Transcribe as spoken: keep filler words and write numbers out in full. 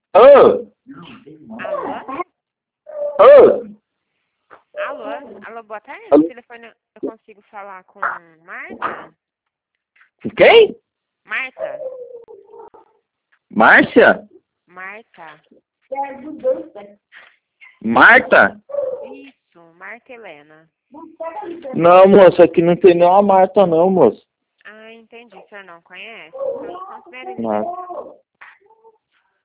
Ô! Alô? Ô! Alô? Alô, boa tarde. Alô? Esse telefone eu consigo falar com Marta? Quem? Marta? Márcia? Marta? Marta? Isso, Marta Helena. Não, moça, aqui não tem nenhuma Marta não, moço. Ah, entendi. O senhor não conhece? Então, considere Não.